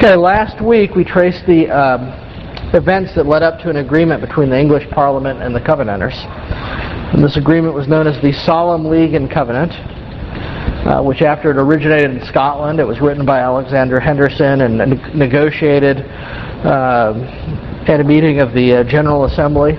Okay, last week we traced the events that led up to an agreement between the English Parliament and the Covenanters. And this agreement was known as the Solemn League and Covenant, which after it originated in Scotland, it was written by Alexander Henderson and negotiated at a meeting of the General Assembly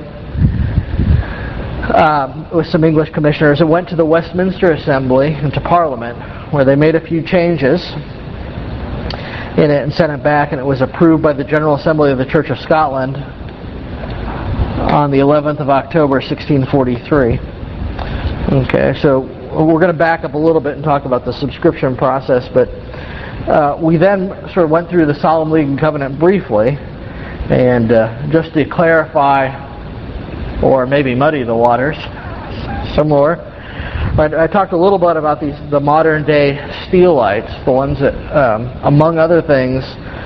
with some English commissioners. It went to the Westminster Assembly and to Parliament, where they made a few changes in it and sent it back, and it was approved by the General Assembly of the Church of Scotland on the 11th of October 1643. Okay, so we're going to back up a little bit and talk about the subscription process, but we then sort of went through the Solemn League and Covenant briefly, and just to clarify or maybe muddy the waters some more, I talked a little bit about the modern day Steelites, the ones that, among other things,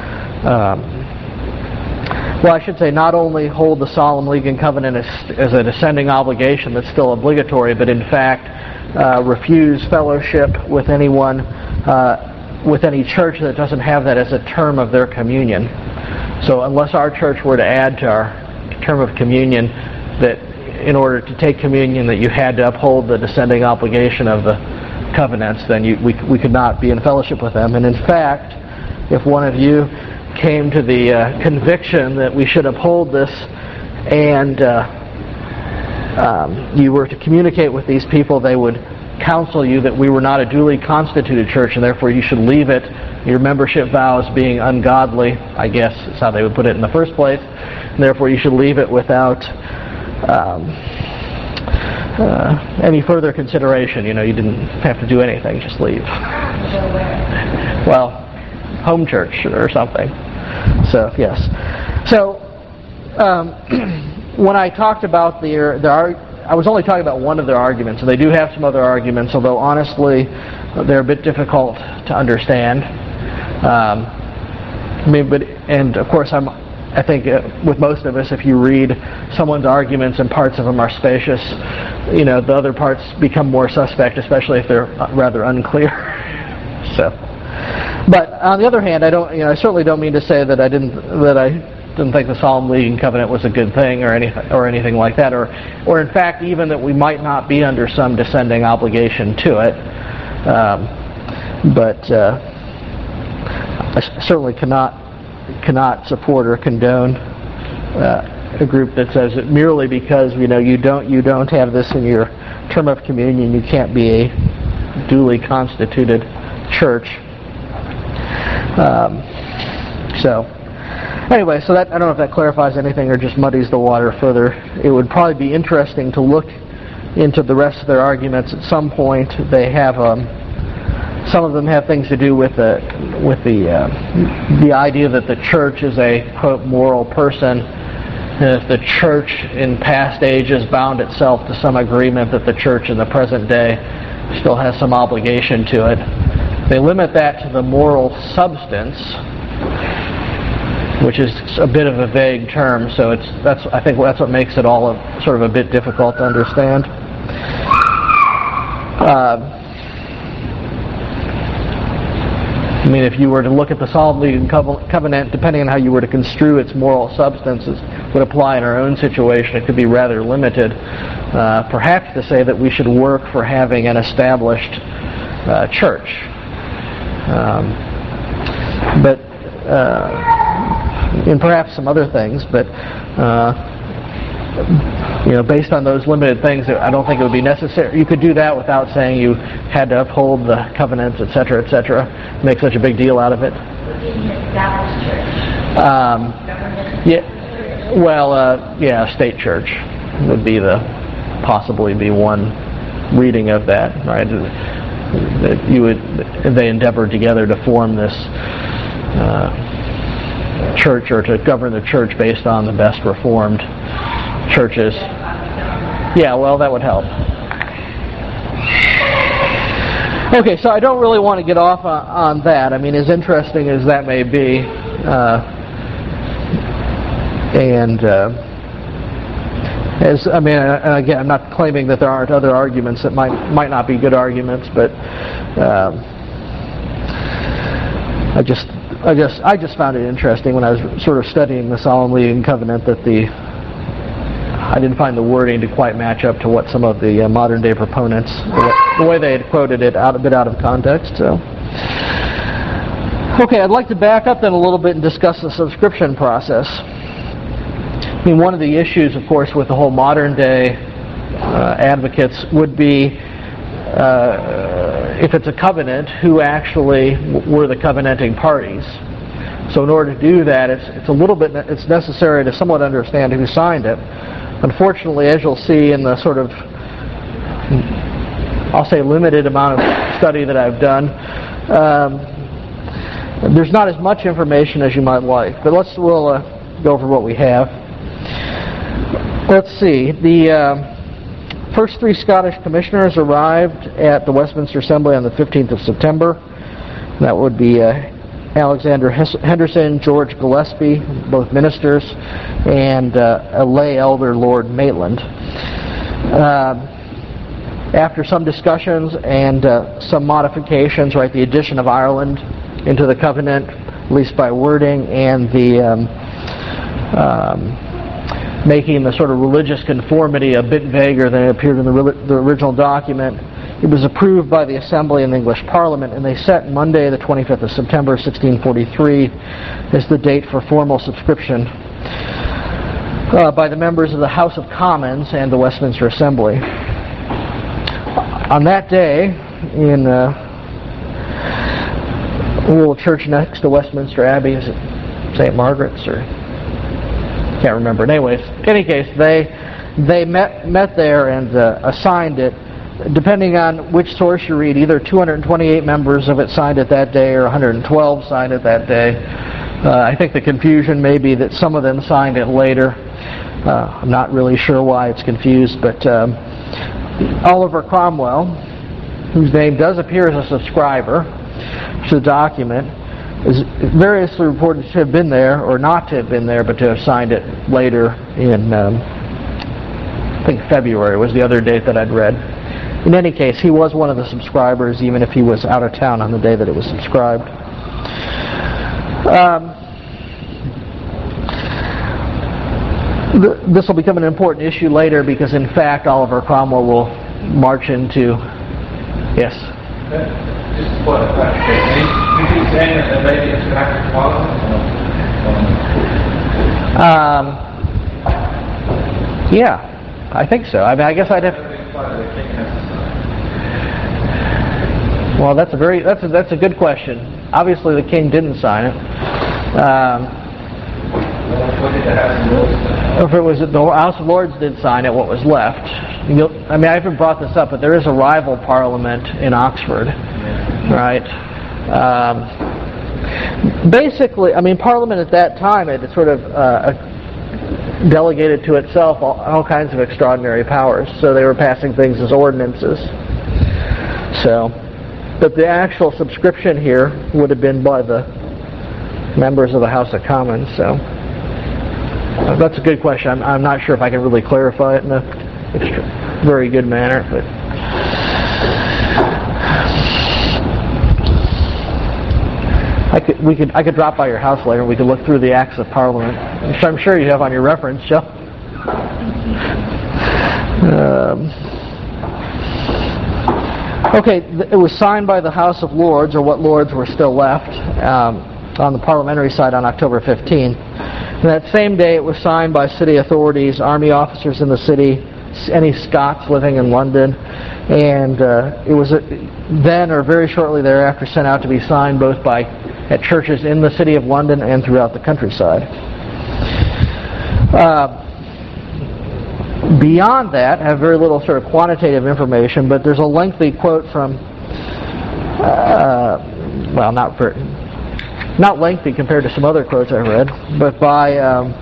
well, I should say not only hold the Solemn League and Covenant as a descending obligation that's still obligatory, but in fact refuse fellowship with anyone, with any church that doesn't have that as a term of their communion. So unless our church were to add to our term of communion that in order to take communion that you had to uphold the descending obligation of the covenants, then we could not be in fellowship with them. And in fact, if one of you came to the conviction that we should uphold this and you were to communicate with these people, they would counsel you that we were not a duly constituted church and therefore you should leave it, your membership vows being ungodly, I guess is how they would put it in the first place, and therefore you should leave it without any further consideration. You know, you didn't have to do anything, just leave. Well, home church or something. So, yes. So, when I talked about I was only talking about one of their arguments, and they do have some other arguments, although honestly, they're a bit difficult to understand. And of course, I think with most of us, if you read someone's arguments and parts of them are spacious, you know, the other parts become more suspect, especially if they're rather unclear. So, but on the other hand, I certainly don't mean to say that I didn't think the Solemn League and Covenant was a good thing or anything like that, or in fact even that we might not be under some descending obligation to it. But I certainly cannot support or condone a group that says that merely because you don't have this in your term of communion, you can't be a duly constituted church. So anyway, so that I don't know if that clarifies anything or just muddies the water further. It would probably be interesting to look into the rest of their arguments at some point. They have some of them have things to do with the idea that the church is a, quote, moral person, and if the church in past ages bound itself to some agreement that the church in the present day still has some obligation to it. They limit that to the moral substance, which is a bit of a vague term, so I think that's what makes it all sort of a bit difficult to understand. I mean, if you were to look at the Solemn League and Covenant, depending on how you were to construe its moral substances, would apply in our own situation, it could be rather limited. Perhaps to say that we should work for having an established church. And perhaps some other things, but based on those limited things, I don't think it would be necessary. You could do that without saying you had to uphold the covenants, etc., etc. Make such a big deal out of it. State church would be possibly be one reading of that, right? That they endeavored together to form this church, or to govern the church based on the best reformed churches. Yeah, well, that would help. Okay, so I don't really want to get off on that. I mean, as interesting as that may be, again, I'm not claiming that there aren't other arguments that might not be good arguments, but I just found it interesting when I was sort of studying the Solemn League and Covenant that I didn't find the wording to quite match up to what some of the modern day proponents, the way they had quoted it a bit out of context. So, okay, I'd like to back up then a little bit and discuss the subscription process. I mean, one of the issues, of course, with the whole modern day advocates would be if it's a covenant, who actually were the covenanting parties. So in order to do that, it's necessary to somewhat understand who signed it. Unfortunately, as you'll see in the sort of, I'll say, limited amount of study that I've done, there's not as much information as you might like. But we'll go over what we have. Let's see. The first 3 Scottish commissioners arrived at the Westminster Assembly on the 15th of September. That would be Alexander Henderson, George Gillespie, both ministers, and a lay elder, Lord Maitland. After some discussions and some modifications, the addition of Ireland into the covenant, at least by wording, and the making the sort of religious conformity a bit vaguer than it appeared in the original document, it was approved by the Assembly and the English Parliament, and they set Monday, the 25th of September, 1643, as the date for formal subscription by the members of the House of Commons and the Westminster Assembly. On that day, in a little church next to Westminster Abbey, is it St. Margaret's, or can't remember. Anyways, in any case, they met there and assigned it. Depending on which source you read, either 228 members of it signed it that day or 112 signed it that day. I think the confusion may be that some of them signed it later. I'm not really sure why it's confused, but Oliver Cromwell, whose name does appear as a subscriber to the document, is variously reported to have been there, or not to have been there, but to have signed it later in, I think February was the other date that I'd read. In any case, he was one of the subscribers, even if he was out of town on the day that it was subscribed. This will become an important issue later because, in fact, Oliver Cromwell will march into... Yes? Just for the question, did you say that the lady is back to Parliament? Yeah, I think so. I mean, I guess I'd have... Well, that's a good question. Obviously, the king didn't sign it. If it was the House of Lords did sign it, what was left? I mean, I haven't brought this up, but there is a rival parliament in Oxford, right? Basically, I mean, Parliament at that time had sort of delegated to itself all kinds of extraordinary powers, so they were passing things as ordinances. So, but the actual subscription here would have been by the members of the House of Commons. So, that's a good question. I'm not sure if I can really clarify it in a very good manner, but. I could drop by your house later and we could look through the Acts of Parliament, which I'm sure you have on your reference, Joe. Okay, it was signed by the House of Lords, or what Lords were still left, on the parliamentary side on October 15th. And that same day it was signed by city authorities, army officers in the city, any Scots living in London, and it was then or very shortly thereafter sent out to be signed both at churches in the city of London and throughout the countryside. Beyond that, I have very little sort of quantitative information, but there's a lengthy quote from, well, not lengthy compared to some other quotes I've read, but by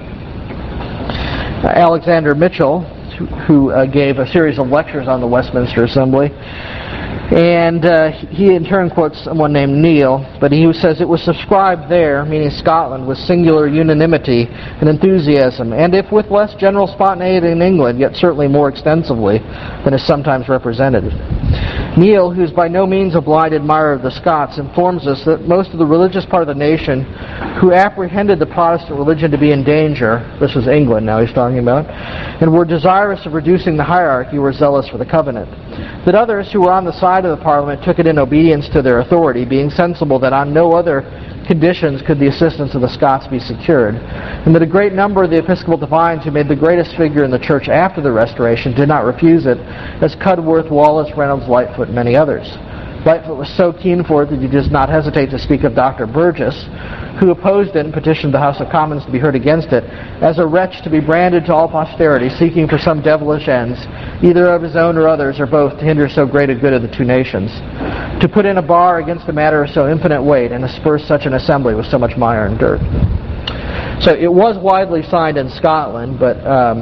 Alexander Mitchell, who gave a series of lectures on the Westminster Assembly. And he in turn quotes someone named Neil, but he says it was subscribed there, meaning Scotland, with singular unanimity and enthusiasm, and if with less general spontaneity in England, yet certainly more extensively than is sometimes represented. Neil, who is by no means a blind admirer of the Scots, informs us that most of the religious part of the nation who apprehended the Protestant religion to be in danger, this was England now he's talking about, and were desirous of reducing the hierarchy, were zealous for the covenant. That others who were on the side of the Parliament took it in obedience to their authority, being sensible that on no other conditions could the assistance of the Scots be secured, and that a great number of the Episcopal divines who made the greatest figure in the Church after the Restoration did not refuse it, as Cudworth, Wallace, Reynolds, Lightfoot, and many others. Lightfoot was so keen for it that he does not hesitate to speak of Dr. Burgess, who opposed it and petitioned the House of Commons to be heard against it, as a wretch to be branded to all posterity, seeking for some devilish ends, either of his own or others, or both, to hinder so great a good of the two nations. To put in a bar against a matter of so infinite weight, and asperse such an assembly with so much mire and dirt. So it was widely signed in Scotland, but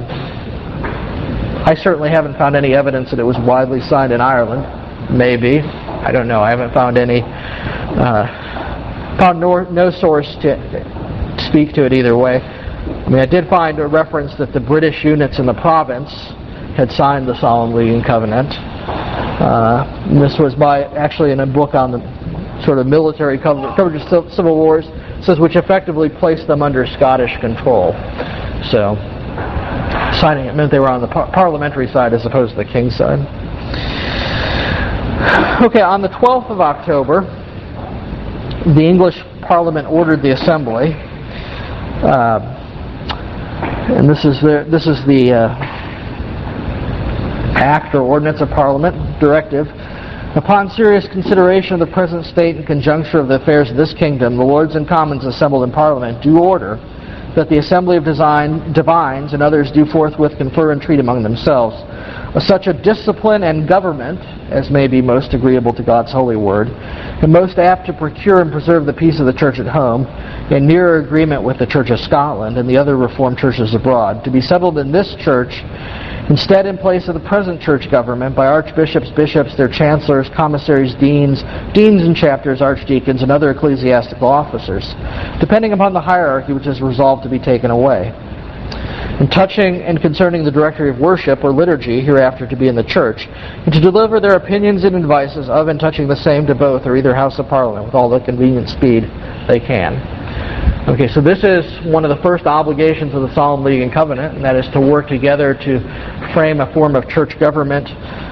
I certainly haven't found any evidence that it was widely signed in Ireland. Maybe. I don't know. I haven't found any... found no source to speak to it either way. I mean, I did find a reference that the British units in the province had signed the Solemn League and Covenant. This was actually in a book on the sort of military coverage of civil wars. It says which effectively placed them under Scottish control. So signing it meant they were on the parliamentary side as opposed to the king's side. Okay, on the 12th of October, the English Parliament ordered the Assembly, and this is the Act or Ordinance of Parliament, directive. Upon serious consideration of the present state and conjuncture of the affairs of this kingdom, the Lords and Commons assembled in Parliament do order that the Assembly of Divines and others do forthwith confer and treat among themselves such a discipline and government as may be most agreeable to God's holy word, and most apt to procure and preserve the peace of the Church at home, in nearer agreement with the Church of Scotland and the other Reformed churches abroad, to be settled in this Church, instead in place of the present Church government, by archbishops, bishops, their chancellors, commissaries, deans and chapters, archdeacons, and other ecclesiastical officers, depending upon the hierarchy which is resolved to be taken away. And touching and concerning the directory of worship or liturgy hereafter to be in the Church, and to deliver their opinions and advices of and touching the same to both or either House of Parliament with all the convenient speed they can. Okay, so this is one of the first obligations of the Solemn League and Covenant, and that is to work together to frame a form of church government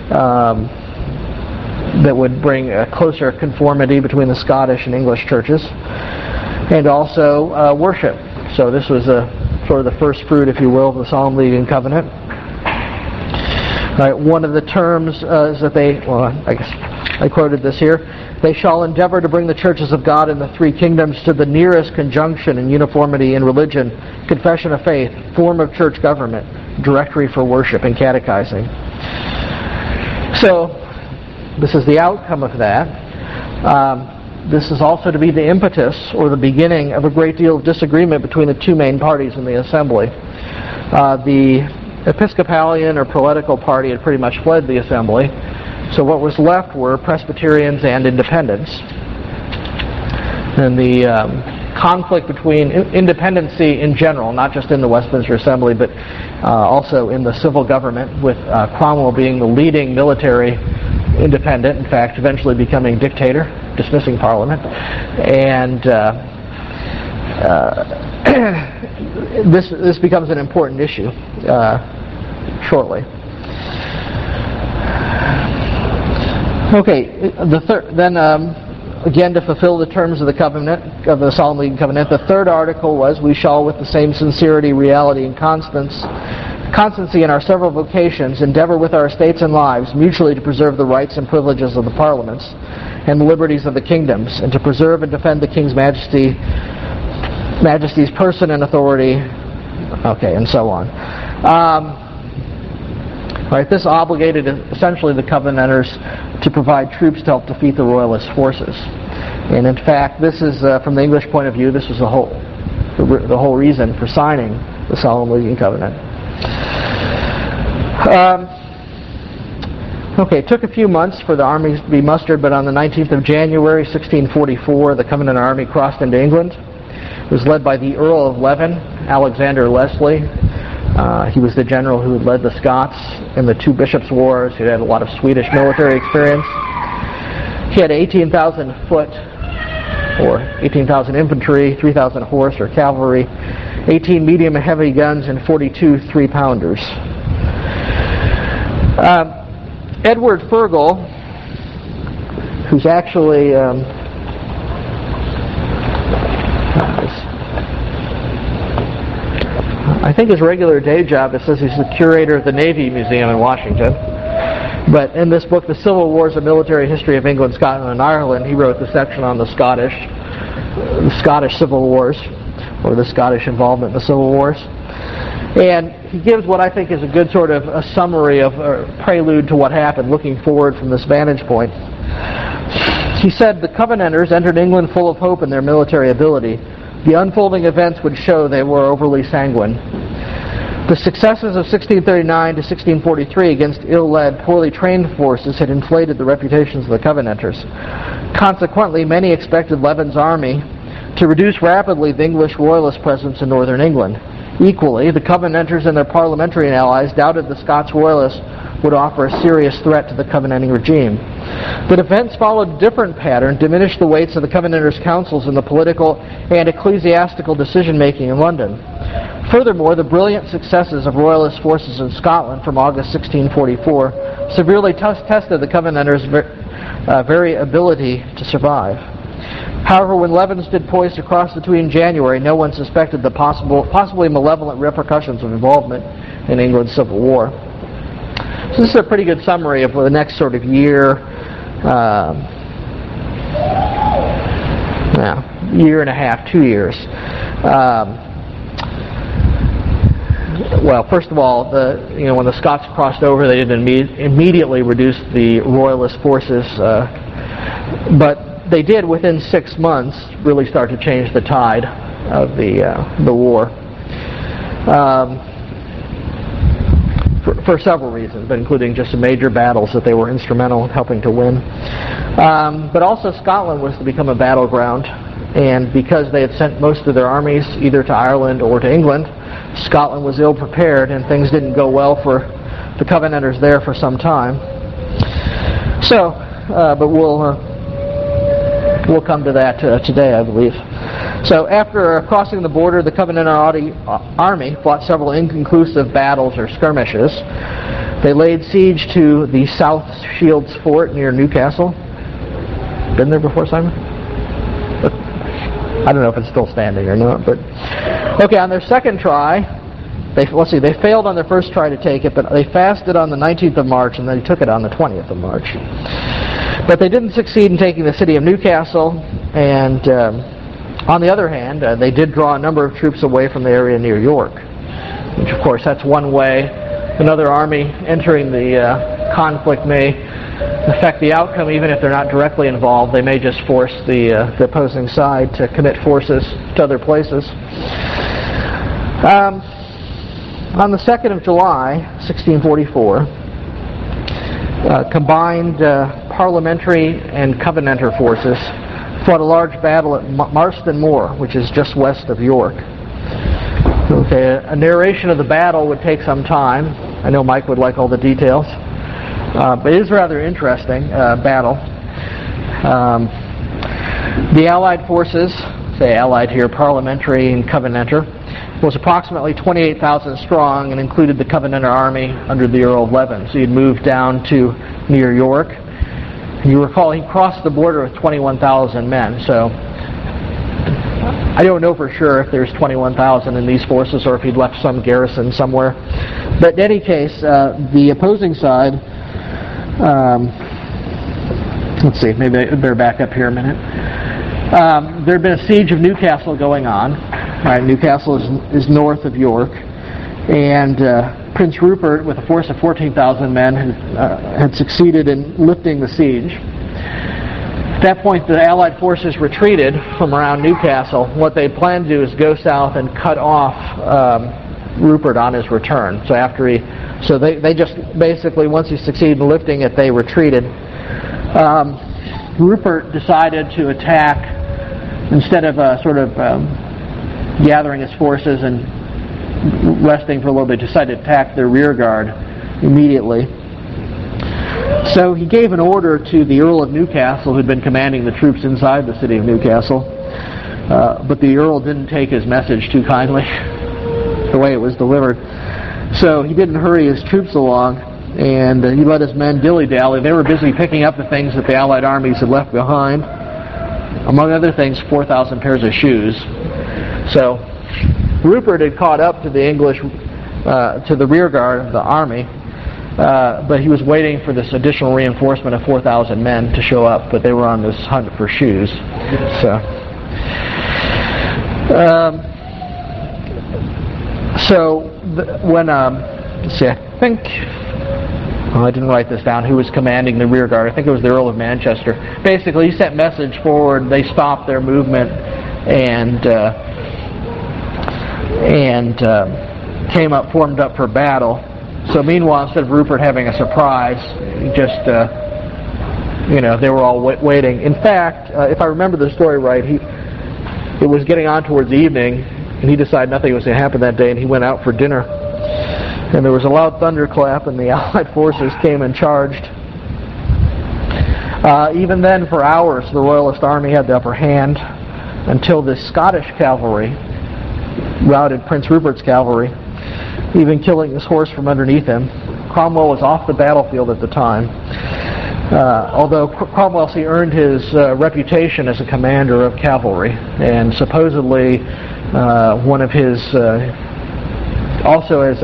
that would bring a closer conformity between the Scottish and English churches, and also worship. So this was sort of the first fruit, if you will, of the Solemn League and Covenant. One of the terms is that I guess I quoted this here, they shall endeavor to bring the churches of God in the three kingdoms to the nearest conjunction and uniformity in religion, confession of faith, form of church government, directory for worship, and catechizing. So, this is the outcome of that. This is also to be the impetus or the beginning of a great deal of disagreement between the two main parties in the Assembly. The Episcopalian or Prelatical party had pretty much fled the Assembly, so what was left were Presbyterians and Independents. And the conflict between independency in general, not just in the Westminster Assembly, but also in the civil government, with Cromwell being the leading military independent, in fact, eventually becoming dictator, dismissing Parliament, and this becomes an important issue shortly. Okay, again, to fulfill the terms of the covenant, of the Solemn League and Covenant, the third article was, we shall with the same sincerity, reality, and constancy in our several vocations endeavor with our estates and lives mutually to preserve the rights and privileges of the parliaments and the liberties of the kingdoms, and to preserve and defend the King's Majesty's person and authority, and so on. This obligated essentially the Covenanters to provide troops to help defeat the Royalist forces. And in fact, this is, from the English point of view, this was the whole reason for signing the Solemn League and Covenant. It took a few months for the armies to be mustered, but on the 19th of January, 1644, the Covenant army crossed into England. It was led by the Earl of Leven, Alexander Leslie, He was the general who had led the Scots in the two bishops' wars. He had a lot of Swedish military experience. He had 18,000 foot, or 18,000 infantry, 3,000 horse or cavalry, 18 medium and heavy guns, and 42 3-pounders. Edward Fergal, who's actually I think his regular day job, it says he's the curator of the Navy Museum in Washington. But in this book, The Civil Wars, A Military History of England, Scotland, and Ireland, he wrote the section on the Scottish Civil Wars, or the Scottish involvement in the Civil Wars. And he gives what I think is a good sort of a summary of a prelude to what happened, looking forward from this vantage point. He said, the Covenanters entered England full of hope in their military ability. The unfolding events would show they were overly sanguine. The successes of 1639 to 1643 against ill-led, poorly trained forces had inflated the reputations of the Covenanters. Consequently, many expected Leven's army to reduce rapidly the English royalist presence in northern England. Equally, the Covenanters and their parliamentary allies doubted the Scots royalists would offer a serious threat to the Covenanting regime. But events followed a different pattern, diminished the weights of the Covenanters' councils in the political and ecclesiastical decision-making in London. Furthermore, the brilliant successes of royalist forces in Scotland from August 1644 severely tested the Covenanters' very ability to survive. However, when Leven stood poised to cross the Tweed in January, no one suspected the possibly malevolent repercussions of involvement in England's Civil War. So this is a pretty good summary of the next sort of year, year and a half, 2 years. Well, first of all, when the Scots crossed over, they didn't immediately reduce the royalist forces, but they did within 6 months really start to change the tide of the war. For several reasons, but including just some major battles that they were instrumental in helping to win. But also Scotland was to become a battleground, and because they had sent most of their armies either to Ireland or to England, Scotland was ill-prepared, and things didn't go well for the Covenanters there for some time. So, but we'll come to that today, I believe. So after crossing the border, the Covenanter army fought several inconclusive battles or skirmishes. They laid siege to the South Shields Fort near Newcastle. Been there before, Simon? I don't know if it's still standing or not, but okay. On their second try, they failed on their first try to take it, but they fasted on the 19th of March, and they took it on the 20th of March. But they didn't succeed in taking the city of Newcastle, and on the other hand, they did draw a number of troops away from the area near York, which of course that's one way. Another army entering the conflict may affect the outcome, even if they're not directly involved. They may just force the opposing side to commit forces to other places. On the 2nd of July, 1644, combined parliamentary and Covenanter forces fought a large battle at Marston Moor, which is just west of York. Okay, a narration of the battle would take some time. I know Mike would like all the details. But it is a rather interesting battle. The Allied forces, say Allied here, parliamentary and Covenanter, was approximately 28,000 strong and included the Covenanter army under the Earl of Leven. So he'd moved down to near York. You recall he crossed the border with 21,000 men. So I don't know for sure if there's 21,000 in these forces or if he'd left some garrison somewhere. But in any case, the opposing side, let's see, maybe I better back up here a minute. There had been a siege of Newcastle going on. Right, Newcastle is north of York, and Prince Rupert, with a force of 14,000 men, had succeeded in lifting the siege. At that point, the Allied forces retreated from around Newcastle. What they planned to do is go south and cut off Rupert on his return. So they just basically, once he succeeded in lifting it, they retreated. Rupert decided to attack instead of gathering his forces and resting for a little bit, decided to attack their rear guard immediately. So he gave an order to the Earl of Newcastle, who had been commanding the troops inside the city of Newcastle, but the Earl didn't take his message too kindly, the way it was delivered. So he didn't hurry his troops along, and he let his men dilly-dally. They were busy picking up the things that the Allied armies had left behind. Among other things, 4,000 pairs of shoes. So Rupert had caught up to the English, to the rear guard of the army, but he was waiting for this additional reinforcement of 4,000 men to show up, but they were on this hunt for shoes. Let's see, I think, I didn't write this down, who was commanding the rear guard. I think it was the Earl of Manchester. Basically, he sent message forward. They stopped their movement and came up, formed up for battle. So meanwhile, instead of Rupert having a surprise, just they were all waiting. In fact, if I remember the story right, it was getting on towards evening, and he decided nothing was going to happen that day, and he went out for dinner. And there was a loud thunderclap, and the Allied forces came and charged. Even then, for hours, the Royalist army had the upper hand until the Scottish cavalry routed Prince Rupert's cavalry, even killing his horse from underneath him. Cromwell was off the battlefield at the time. Although Cromwell earned his reputation as a commander of cavalry, and supposedly one of his, also as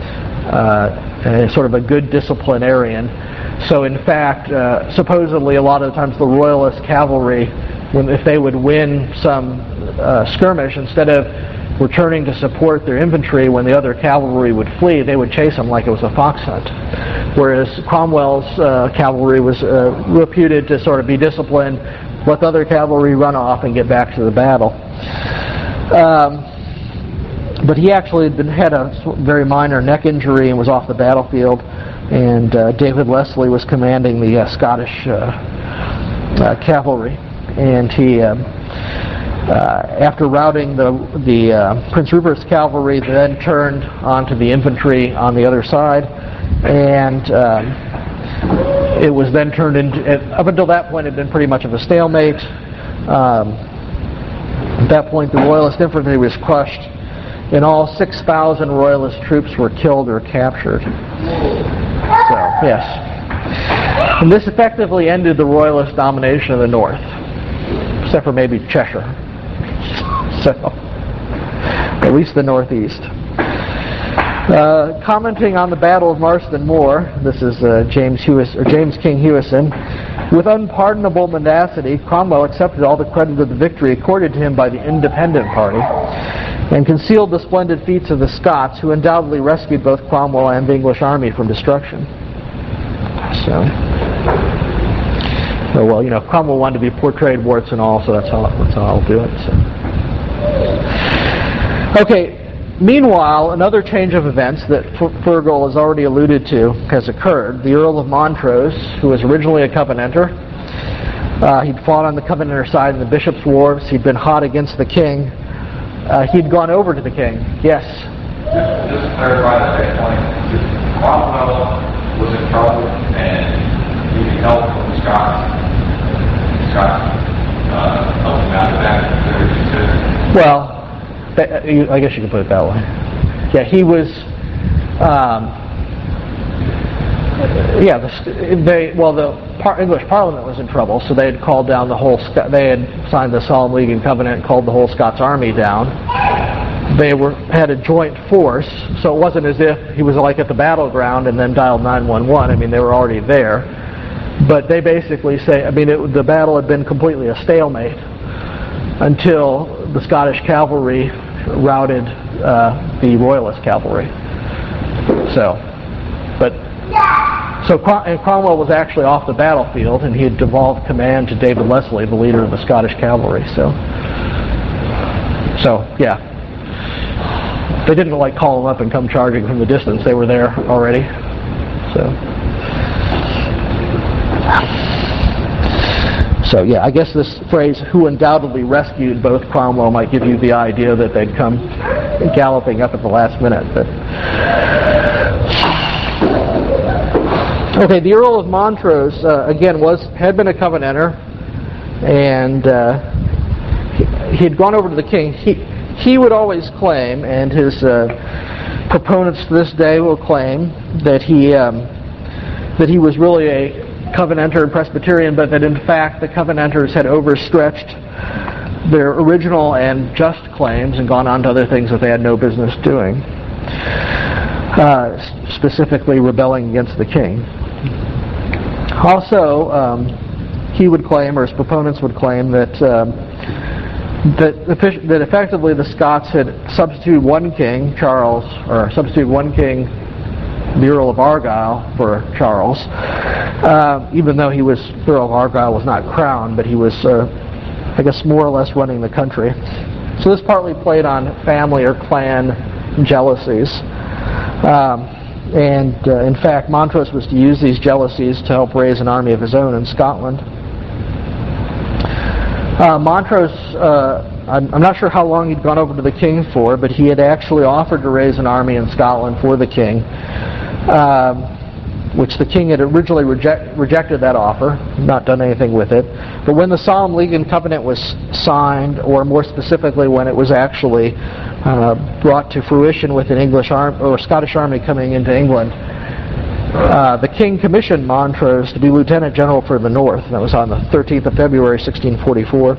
a sort of a good disciplinarian. So in fact, supposedly a lot of the times the Royalist cavalry, if they would win some skirmish, instead of returning to support their infantry when the other cavalry would flee, they would chase them like it was a fox hunt. Whereas Cromwell's cavalry was reputed to sort of be disciplined, let the other cavalry run off and get back to the battle. But he actually had a very minor neck injury and was off the battlefield, and David Leslie was commanding the Scottish cavalry, and he after routing the Prince Rupert's cavalry, then turned onto the infantry on the other side, and it was then turned into, up until that point, it had been pretty much of a stalemate. At that point, the Royalist infantry was crushed. In all, 6,000 Royalist troops were killed or captured. So, yes. And this effectively ended the Royalist domination of the North, except for maybe Cheshire. So, at least the Northeast. Commenting on the Battle of Marston Moor, this is James King Hewison. With unpardonable mendacity, Cromwell accepted all the credit of the victory accorded to him by the Independent Party, and concealed the splendid feats of the Scots, who undoubtedly rescued both Cromwell and the English army from destruction. So, well, Cromwell wanted to be portrayed warts and all, so that's how I'll do it. So. Okay. Meanwhile, another change of events that Fergal has already alluded to has occurred. The Earl of Montrose, who was originally a Covenanter, he'd fought on the Covenanter side in the Bishop's Wars. He'd been hot against the king. He'd gone over to the king. Yes? Just to clarify that point, Cromwell was in trouble and he needed help from the Scots. Helped him out of that. Well, I guess you could put it that way. Yeah, he was. The English Parliament was in trouble, so they had called down the whole. They had signed the Solemn League and Covenant, and called the whole Scots army down. They had a joint force, so it wasn't as if he was like at the battleground and then dialed 911. I mean, they were already there. But they basically say, the battle had been completely a stalemate until the Scottish cavalry routed the Royalist cavalry. And Cromwell was actually off the battlefield, and he had devolved command to David Leslie, the leader of the Scottish cavalry. So yeah, they didn't call him up and come charging from the distance. They were there already. So yeah, I guess this phrase, "who undoubtedly rescued both Cromwell," might give you the idea that they'd come galloping up at the last minute. But okay, the Earl of Montrose again had been a Covenanter, and he had gone over to the king. He would always claim, and his proponents to this day will claim, that he was really a Covenanter and Presbyterian, but that in fact the Covenanters had overstretched their original and just claims and gone on to other things that they had no business doing, specifically rebelling against the king. Also, he would claim, or his proponents would claim, that effectively the Scots had substituted one king, Charles, or substituted one king, the Earl of Argyll, for Charles, even though the Earl of Argyll was not crowned, but he was, I guess, more or less running the country. So this partly played on family or clan jealousies. In fact, Montrose was to use these jealousies to help raise an army of his own in Scotland. Montrose, I'm not sure how long he'd gone over to the king for, but he had actually offered to raise an army in Scotland for the king, which the king had originally rejected that offer, not done anything with it. But when the Solemn League and Covenant was signed, or more specifically when it was actually brought to fruition with an English or Scottish army coming into England, the king commissioned Montrose to be lieutenant general for the North. That was on the 13th of February, 1644.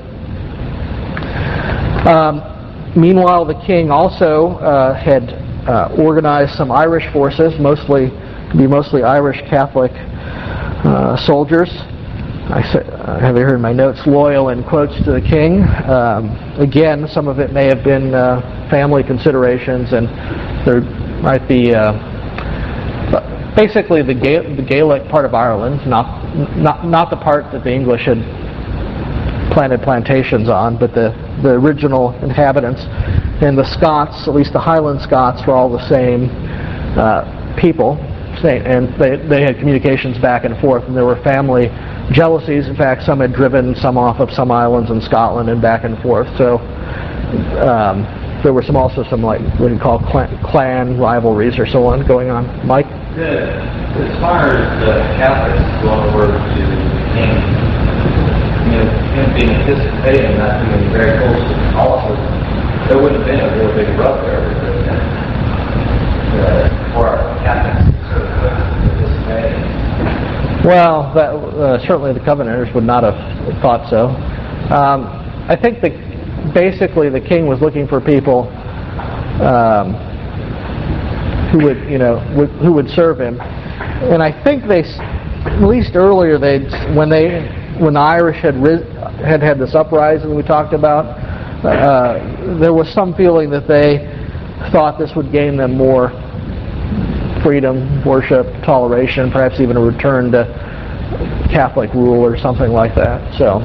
Meanwhile, the king also had organized some Irish forces, mostly Irish Catholic soldiers. I have here in my notes, loyal in quotes to the king. Again, some of it may have been family considerations, and there might be basically the Gaelic part of Ireland, not the part that the English had planted plantations on, but the original inhabitants. And the Scots, at least the Highland Scots, were all the same people, and they had communications back and forth, and there were family jealousies. In fact, some had driven some off of some islands in Scotland and back and forth. So there were also some, like what you call clan rivalries or so on going on. Mike? As far as the Catholics going over to the king, him being anticipating not being very close to Catholicism, there wouldn't have been a real big rub there for our Catholics participating. Well, certainly the Covenanters would not have thought so. I think that basically the king was looking for people who would serve him, and I think they, at least earlier, when the Irish had this uprising we talked about, there was some feeling that they thought this would gain them more freedom, worship, toleration, perhaps even a return to Catholic rule or something like that. So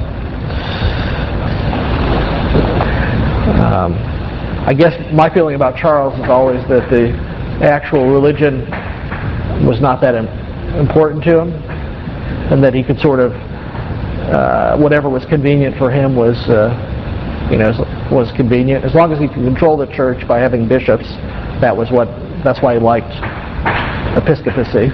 I guess my feeling about Charles is always that the actual religion was not that important to him, and that he could sort of whatever was convenient for him was convenient, as long as he could control the church by having bishops. That's why he liked episcopacy.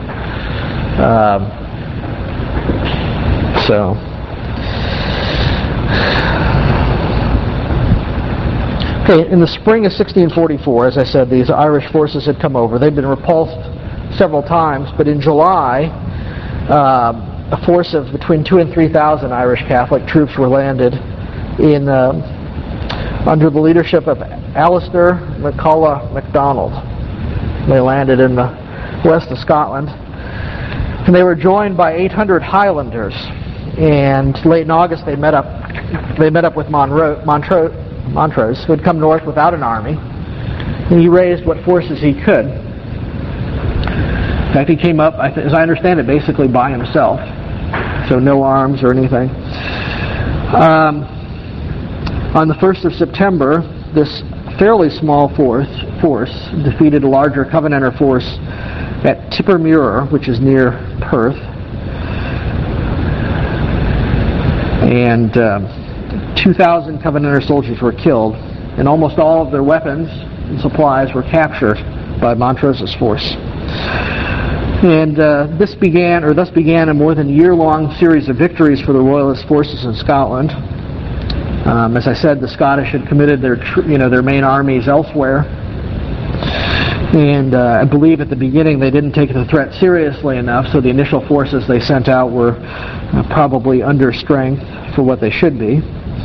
Okay, in the spring of 1644, as I said, these Irish forces had come over. They'd been repulsed several times, but in July, a force of between 2,000 and 3,000 Irish Catholic troops were landed under the leadership of Alistair MacCulloch MacDonald. They landed in the west of Scotland, and they were joined by 800 Highlanders. And late in August, they met up with Montrose, who had come north without an army, and he raised what forces he could. In fact, he came up, as I understand it, basically by himself, so no arms or anything. On the 1st of September, this fairly small force defeated a larger Covenanter force at Tippermuir, which is near Perth. and 2,000 Covenanter soldiers were killed, and almost all of their weapons and supplies were captured by Montrose's force. And thus began a more than year-long series of victories for the Royalist forces in Scotland. As I said, the Scottish had committed their main armies elsewhere, and I believe at the beginning they didn't take the threat seriously enough, so the initial forces they sent out were probably under strength for what they should be.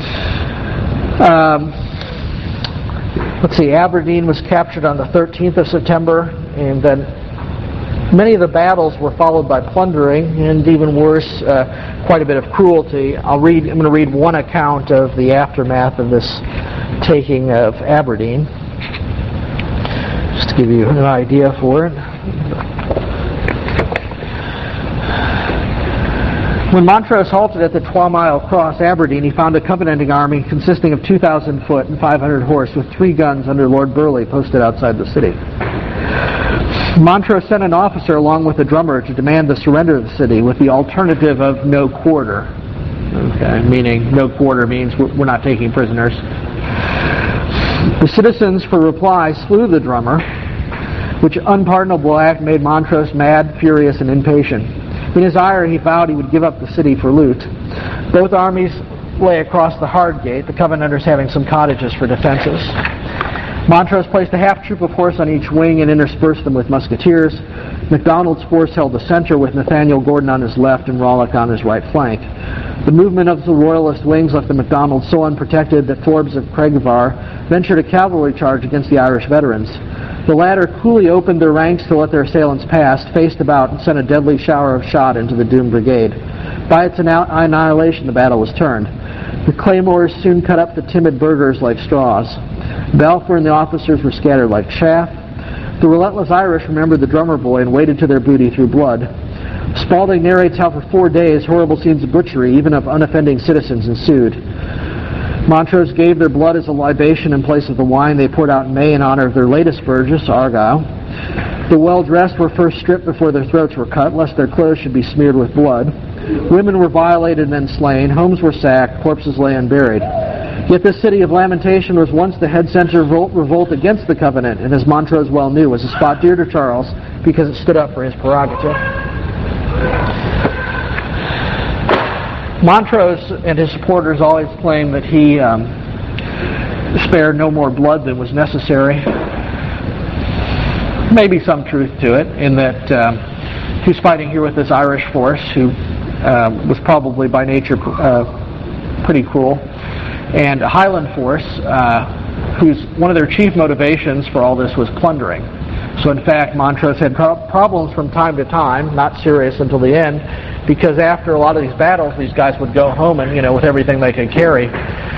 Let's see, Aberdeen was captured on the 13th of September, and then many of the battles were followed by plundering, and even worse, quite a bit of cruelty. I'm going to read one account of the aftermath of this taking of Aberdeen, just to give you an idea for it. When Montrose halted at the 12-mile cross, Aberdeen, he found a Covenanting army consisting of 2,000 foot and 500 horse with 3 guns under Lord Burleigh posted outside the city. Montrose sent an officer along with a drummer to demand the surrender of the city with the alternative of no quarter. Okay, meaning no quarter means we're not taking prisoners. The citizens, for reply, slew the drummer, which unpardonable act made Montrose mad, furious, and impatient. In his ire, he vowed he would give up the city for loot. Both armies lay across the Hardgate, the Covenanters having some cottages for defenses. Montrose placed a half-troop of horse on each wing and interspersed them with musketeers. MacDonald's force held the center with Nathaniel Gordon on his left and Rollock on his right flank. The movement of the Royalist wings left the MacDonalds so unprotected that Forbes of Craigvar ventured a cavalry charge against the Irish veterans. The latter coolly opened their ranks to let their assailants pass, faced about, and sent a deadly shower of shot into the doomed brigade. By its annihilation, the battle was turned. The claymores soon cut up the timid burghers like straws. Balfour and the officers were scattered like chaff. The relentless Irish remembered the drummer boy and waded to their booty through blood. Spalding narrates how for 4 days horrible scenes of butchery, even of unoffending citizens, ensued. Montrose gave their blood as a libation in place of the wine they poured out in May in honor of their latest Burgess, Argyle. The well-dressed were first stripped before their throats were cut, lest their clothes should be smeared with blood. Women were violated and then slain. Homes were sacked. Corpses lay unburied. Yet this city of lamentation was once the head center of revolt against the Covenant, and as Montrose well knew, was a spot dear to Charles because it stood up for his prerogative. Montrose and his supporters always claimed that he spared no more blood than was necessary. Maybe some truth to it, in that he was fighting here with this Irish force who was probably by nature pretty cruel, and a Highland force whose one of their chief motivations for all this was plundering. So in fact, Montrose had problems from time to time, not serious until the end, because after a lot of these battles, these guys would go home and, with everything they could carry.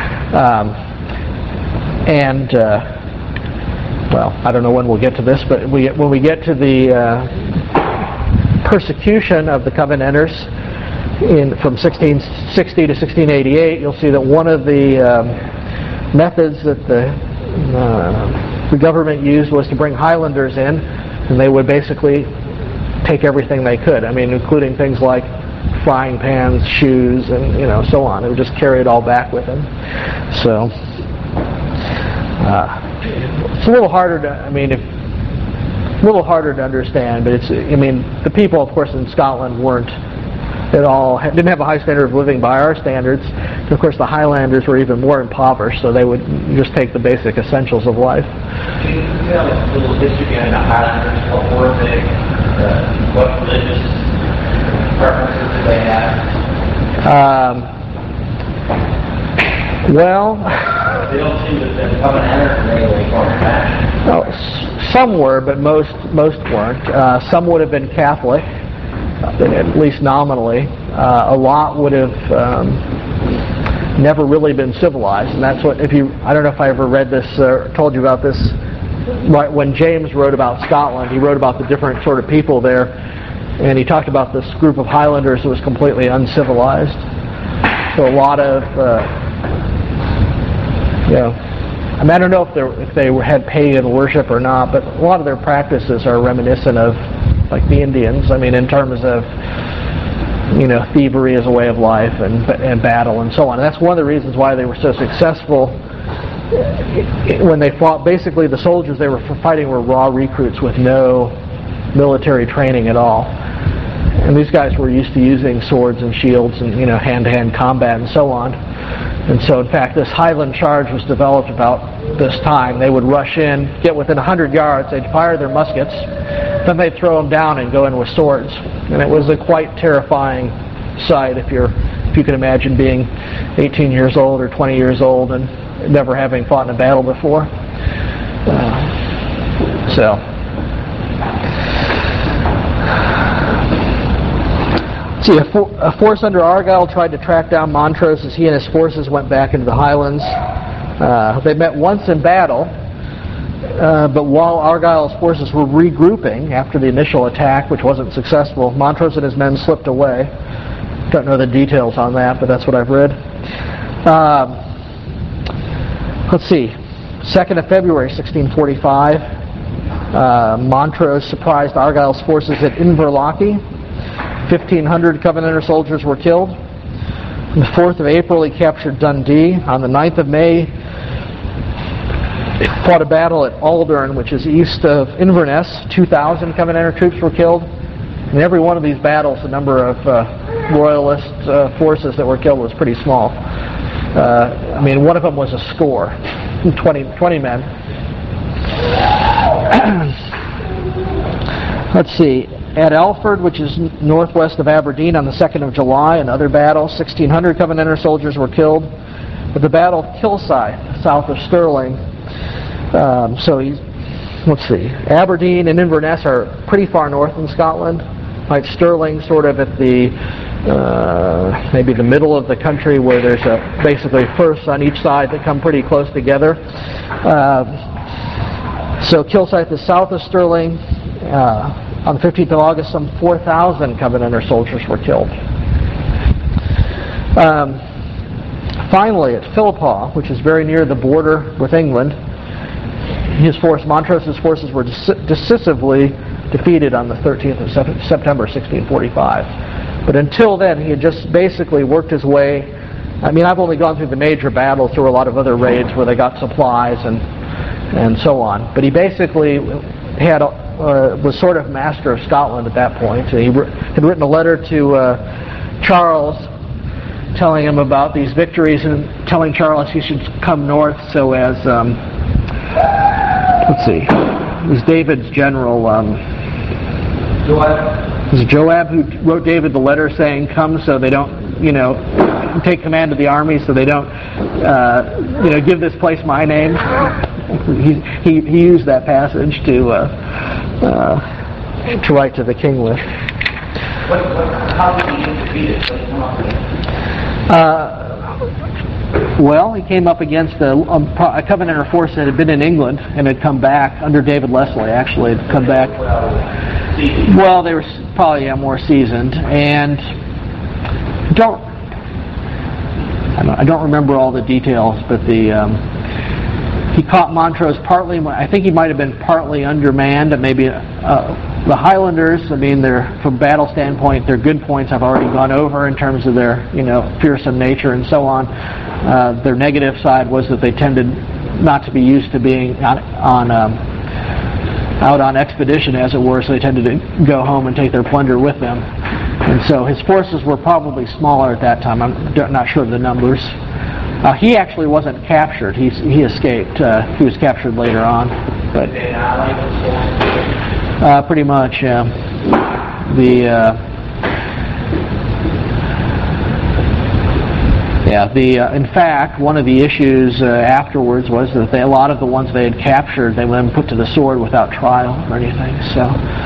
Well, I don't know when we'll get to this, but when we get to the persecution of the Covenanters from 1660 to 1688, you'll see that one of the methods that the government used was to bring Highlanders in, and they would basically take everything they could. I mean, including things like frying pans, shoes, and so on. They would just carry it all back with them. So it's a little harder to, a little harder to understand. But the people, of course, in Scotland weren't at all, didn't have a high standard of living by our standards. And of course, the Highlanders were even more impoverished, so they would just take the basic essentials of life. Can you tell us a little history behind the Highlanders? What were they? What religious preferences did they have? They don't seem to have been Covenanters in any way, form, or fashion. No, some were, but most weren't. Some would have been Catholic, at least nominally. A lot would have never really been civilized, and that's what, I don't know if I ever read this or told you about this, right when James wrote about Scotland, he wrote about the different sort of people there, and he talked about this group of Highlanders that was completely uncivilized. So a lot of, I don't know if they had pagan worship or not, but a lot of their practices are reminiscent of, like, the Indians. In terms of thievery as a way of life and battle and so on. And that's one of the reasons why they were so successful when they fought. Basically, the soldiers they were fighting were raw recruits with no military training at all. And these guys were used to using swords and shields and hand-to-hand combat and so on. And so, in fact, this Highland charge was developed about this time. They would rush in, get within 100 yards, they'd fire their muskets, then they'd throw them down and go in with swords. And it was a quite terrifying sight if you can imagine being 18 years old or 20 years old and never having fought in a battle before. A force under Argyle tried to track down Montrose as he and his forces went back into the Highlands. They met once in battle, but while Argyle's forces were regrouping after the initial attack, which wasn't successful, Montrose and his men slipped away. Don't know the details on that, but that's what I've read. Let's see. 2nd of February, 1645, Montrose surprised Argyle's forces at Inverlochy. 1,500 Covenanter soldiers were killed. On the 4th of April, he captured Dundee. On the 9th of May, he fought a battle at Aldern, which is east of Inverness. 2,000 Covenanter troops were killed. In every one of these battles, the number of Royalist forces that were killed was pretty small. One of them was a score, 20 men. Let's see. At Alford, which is northwest of Aberdeen, on the 2nd of July, another battle. 1,600 Covenanter soldiers were killed. At the Battle of Kilsyth, south of Stirling. Let's see. Aberdeen and Inverness are pretty far north in Scotland. Like Stirling, sort of at the maybe the middle of the country, where there's basically firsts on each side that come pretty close together. So Kilsyth is south of Stirling. On the 15th of August, some 4,000 Covenanter soldiers were killed. Finally, at Philiphaugh, which is very near the border with England, Montrose's forces were decisively defeated on the 13th of September, 1645. But until then, he had just basically worked his way. I've only gone through the major battles, through a lot of other raids where they got supplies and so on. But he basically was sort of master of Scotland at that point. He had written a letter to Charles telling him about these victories and telling Charles he should come north so as, it was David's general, it was Joab who wrote David the letter saying, come so they don't, take command of the army so they don't, give this place my name. He used that passage to write to the king with. How did he defeat it? Well, he came up against a Covenanter force that had been in England and had come back under David Leslie. Actually, had come back. Well, they were probably more seasoned, and I don't remember all the details, but he caught Montrose partly. I think he might have been partly undermanned, and maybe the Highlanders. From a battle standpoint, their good points I've already gone over in terms of their fearsome nature and so on. Their negative side was that they tended not to be used to being out on expedition, as it were, so they tended to go home and take their plunder with them. And so his forces were probably smaller at that time. I'm not sure of the numbers. He actually wasn't captured. He escaped. He was captured later on. But pretty much, yeah. In fact, one of the issues afterwards was that a lot of the ones they had captured, they were then put to the sword without trial or anything. So,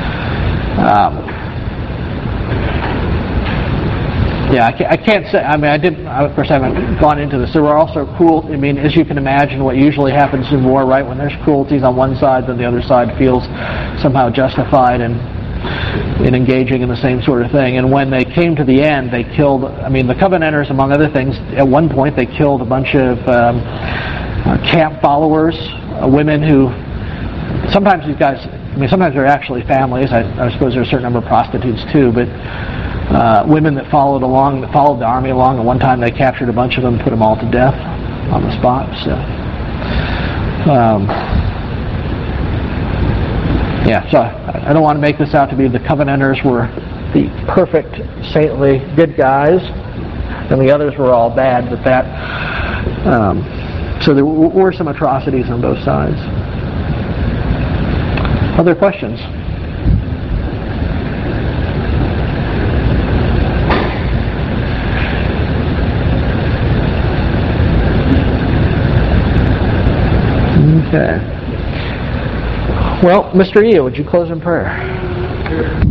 I can't say. Of course, I haven't gone into this. There were also as you can imagine, what usually happens in war, right? When there's cruelties on one side, then the other side feels somehow justified in engaging in the same sort of thing. And when they came to the end, they killed. The Covenanters, among other things, at one point they killed a bunch of camp followers, women who. Sometimes these guys. Sometimes they're actually families. I suppose there are a certain number of prostitutes too, but. women that followed the army along, and one time they captured a bunch of them, put them all to death on the spot. So, so I don't want to make this out to be the Covenanters were the perfect, saintly, good guys, and the others were all bad. But so there were some atrocities on both sides. Other questions? Okay. Well, Mr. Ea, would you close in prayer? Sure.